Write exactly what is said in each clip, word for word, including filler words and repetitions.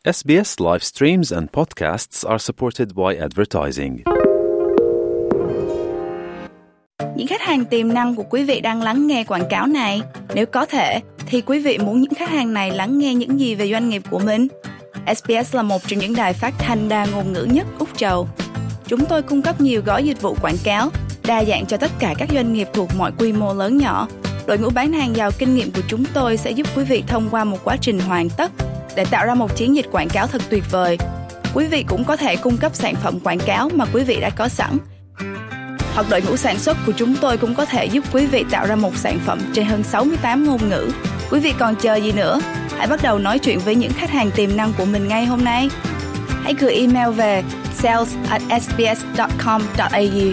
S B S live streams and podcasts are supported by advertising. Những khách hàng tiềm năng của quý vị đang lắng nghe quảng cáo này. Nếu có thể, thì quý vị muốn những khách hàng này lắng nghe những gì về doanh nghiệp của mình? S B S là một trong những đài phát thanh đa ngôn ngữ nhất Úc Châu. Chúng tôi cung cấp nhiều gói dịch vụ quảng cáo, đa dạng cho tất cả các doanh nghiệp thuộc mọi quy mô lớn nhỏ. Đội ngũ bán hàng giàu kinh nghiệm của chúng tôi sẽ giúp quý vị thông qua một quá trình hoàn tất để tạo ra một chiến dịch quảng cáo thật tuyệt vời. Quý vị cũng có thể cung cấp sản phẩm quảng cáo mà quý vị đã có sẵn. Hoặc đội ngũ sản xuất của chúng tôi cũng có thể giúp quý vị tạo ra một sản phẩm trên hơn sáu mươi tám ngôn ngữ. Quý vị còn chờ gì nữa? Hãy bắt đầu nói chuyện với những khách hàng tiềm năng của mình ngay hôm nay. Hãy gửi email về sales at s b s dot com dot a u.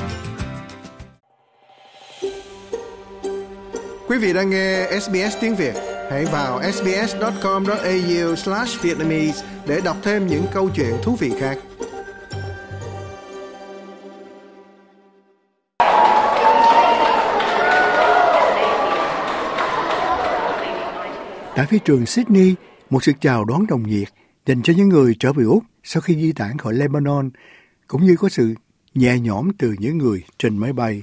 Quý vị đang nghe S B S tiếng Việt. Hãy vào s b s dot com dot a u slash vietnamese để đọc thêm những câu chuyện thú vị khác. Tại phi trường Sydney, một sự chào đón nồng nhiệt dành cho những người trở về Úc sau khi di tản khỏi Lebanon, cũng như có sự nhẹ nhõm từ những người trên máy bay.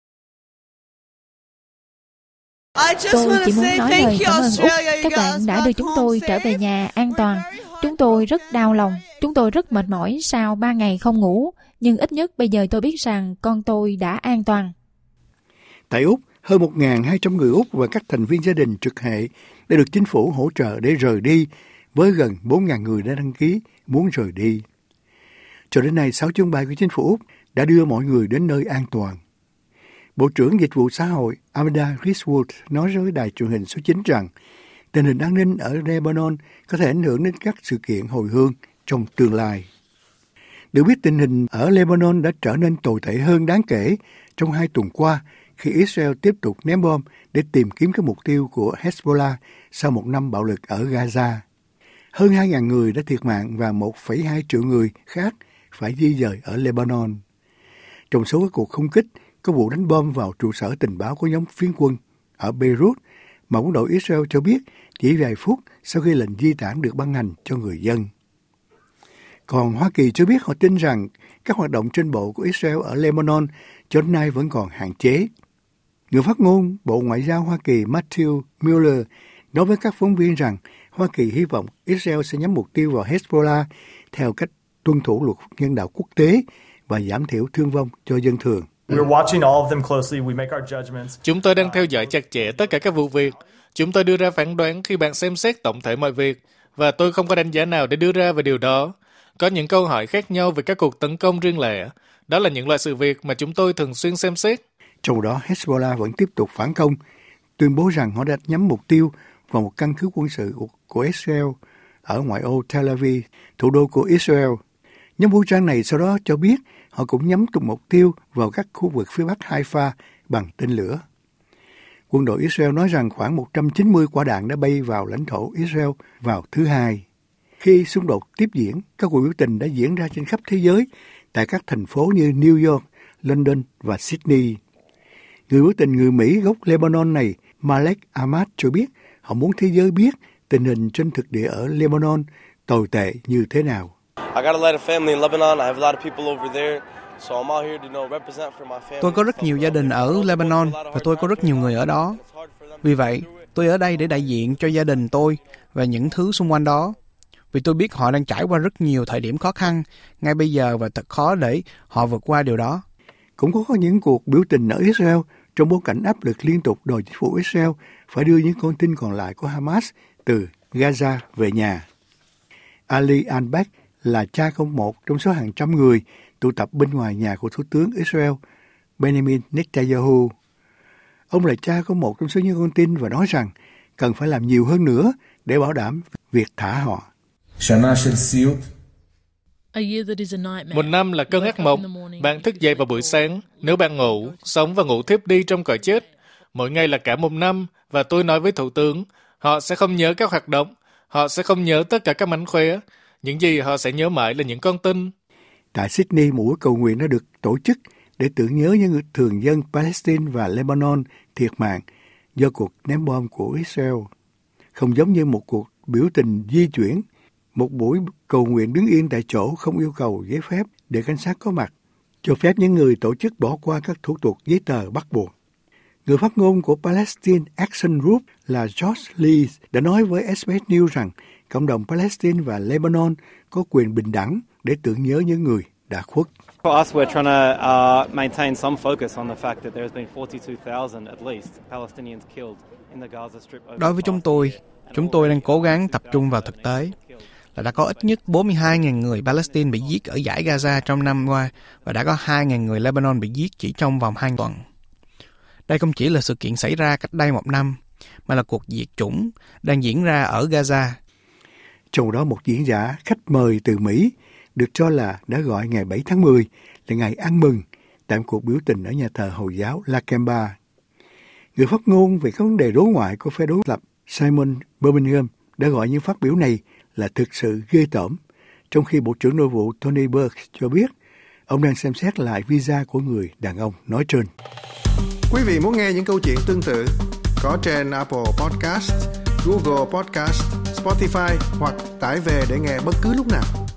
Tôi chỉ muốn nói lời cảm ơn Úc. Các bạn đã đưa chúng tôi trở về nhà an toàn. Chúng tôi rất đau lòng. Chúng tôi rất mệt mỏi sau ba ngày không ngủ. Nhưng ít nhất bây giờ tôi biết rằng con tôi đã an toàn. Tại Úc, hơn một nghìn hai trăm người Úc và các thành viên gia đình trực hệ đã được chính phủ hỗ trợ để rời đi, với gần bốn nghìn người đã đăng ký muốn rời đi. Cho đến nay, sáu chuyến bay của chính phủ Úc đã đưa mọi người đến nơi an toàn. Bộ trưởng Dịch vụ Xã hội Amanda Griswold nói với đài truyền hình số chín rằng tình hình an ninh ở Lebanon có thể ảnh hưởng đến các sự kiện hồi hương trong tương lai. Được biết, tình hình ở Lebanon đã trở nên tồi tệ hơn đáng kể trong hai tuần qua khi Israel tiếp tục ném bom để tìm kiếm các mục tiêu của Hezbollah sau một năm bạo lực ở Gaza. Hơn hai nghìn người đã thiệt mạng và một phẩy hai triệu người khác phải di dời ở Lebanon. Trong số các cuộc không kích, có vụ đánh bom vào trụ sở tình báo của nhóm phiến quân ở Beirut mà quân đội Israel cho biết chỉ vài phút sau khi lệnh di tản được ban hành cho người dân. Còn Hoa Kỳ cho biết họ tin rằng các hoạt động trên bộ của Israel ở Lebanon cho đến nay vẫn còn hạn chế. Người phát ngôn Bộ Ngoại giao Hoa Kỳ Matthew Miller nói với các phóng viên rằng Hoa Kỳ hy vọng Israel sẽ nhắm mục tiêu vào Hezbollah theo cách tuân thủ luật nhân đạo quốc tế và giảm thiểu thương vong cho dân thường. Chúng tôi đang theo dõi chặt chẽ tất cả các vụ việc. Chúng tôi đưa ra phán đoán khi bạn xem xét tổng thể mọi việc, và tôi không có đánh giá nào để đưa ra về điều đó. Có những câu hỏi khác nhau về các cuộc tấn công riêng lẻ. Đó là những loại sự việc mà chúng tôi thường xuyên xem xét. Trong đó, Hezbollah vẫn tiếp tục phản công, tuyên bố rằng họ đã nhắm mục tiêu vào một căn cứ quân sự của Israel ở ngoại ô Tel Aviv, thủ đô của Israel. Nhóm vũ trang này sau đó cho biết họ cũng nhắm trúng mục tiêu vào các khu vực phía bắc Haifa bằng tên lửa. Quân đội Israel nói rằng khoảng một trăm chín mươi quả đạn đã bay vào lãnh thổ Israel vào thứ Hai. Khi xung đột tiếp diễn, các cuộc biểu tình đã diễn ra trên khắp thế giới tại các thành phố như New York, London và Sydney. Người biểu tình người Mỹ gốc Lebanon này, Malek Ahmad, cho biết họ muốn thế giới biết tình hình trên thực địa ở Lebanon tồi tệ như thế nào. Tôi có rất nhiều gia đình ở Lebanon và tôi có rất nhiều người ở đó. Vì vậy, tôi ở đây để đại diện cho gia đình tôi và những thứ xung quanh đó. Vì tôi biết họ đang trải qua rất nhiều thời điểm khó khăn ngay bây giờ và thật khó để họ vượt qua điều đó. Cũng có những cuộc biểu tình ở Israel trong bối cảnh áp lực liên tục đòi chính phủ Israel phải đưa những con tin còn lại của Hamas từ Gaza về nhà. Ali Al-Bek là cha không một trong số hàng trăm người tụ tập bên ngoài nhà của Thủ tướng Israel Benjamin Netanyahu. Ông là cha của một trong số những con tin và nói rằng cần phải làm nhiều hơn nữa để bảo đảm việc thả họ. Một năm là cơn ác mộng. Bạn thức dậy vào buổi sáng, nếu bạn ngủ, sống và ngủ thiếp đi trong cõi chết. Mỗi ngày là cả một năm, và tôi nói với Thủ tướng, họ sẽ không nhớ các hoạt động, họ sẽ không nhớ tất cả các mánh khóe. Những gì họ sẽ nhớ mãi là những con tin. Tại Sydney, một buổi cầu nguyện đã được tổ chức để tưởng nhớ những người thường dân Palestine và Lebanon thiệt mạng do cuộc ném bom của Israel. Không giống như một cuộc biểu tình di chuyển, một buổi cầu nguyện đứng yên tại chỗ không yêu cầu giấy phép để cảnh sát có mặt, cho phép những người tổ chức bỏ qua các thủ tục giấy tờ bắt buộc. Người phát ngôn của Palestine Action Group là George Lee đã nói với ét bê ét News rằng cộng đồng Palestine và Lebanon có quyền bình đẳng để tưởng nhớ những người đã khuất. For us, we're trying to uh, maintain some focus on the fact that there's been forty-two thousand at least Palestinians killed in the Gaza Strip. Đối với chúng tôi, chúng tôi đang cố gắng tập trung vào thực tế là đã có ít nhất bốn mươi hai nghìn người Palestine bị giết ở dải Gaza trong năm qua và đã có hai nghìn người Lebanon bị giết chỉ trong vòng hai tuần. Đây không chỉ là sự kiện xảy ra cách đây một năm, mà là cuộc diệt chủng đang diễn ra ở Gaza. Trong đó một diễn giả khách mời từ Mỹ được cho là đã gọi ngày bảy tháng mười là ngày ăn mừng tại một cuộc biểu tình ở nhà thờ Hồi giáo Lakemba. Người phát ngôn về các vấn đề đối ngoại của phe đối lập Simon Birmingham đã gọi những phát biểu này là thực sự ghê tởm, trong khi Bộ trưởng Nội vụ Tony Burke cho biết ông đang xem xét lại visa của người đàn ông nói trên. Quý vị muốn nghe những câu chuyện tương tự có trên Apple Podcast, Google Podcast, Spotify hoặc tải về để nghe bất cứ lúc nào.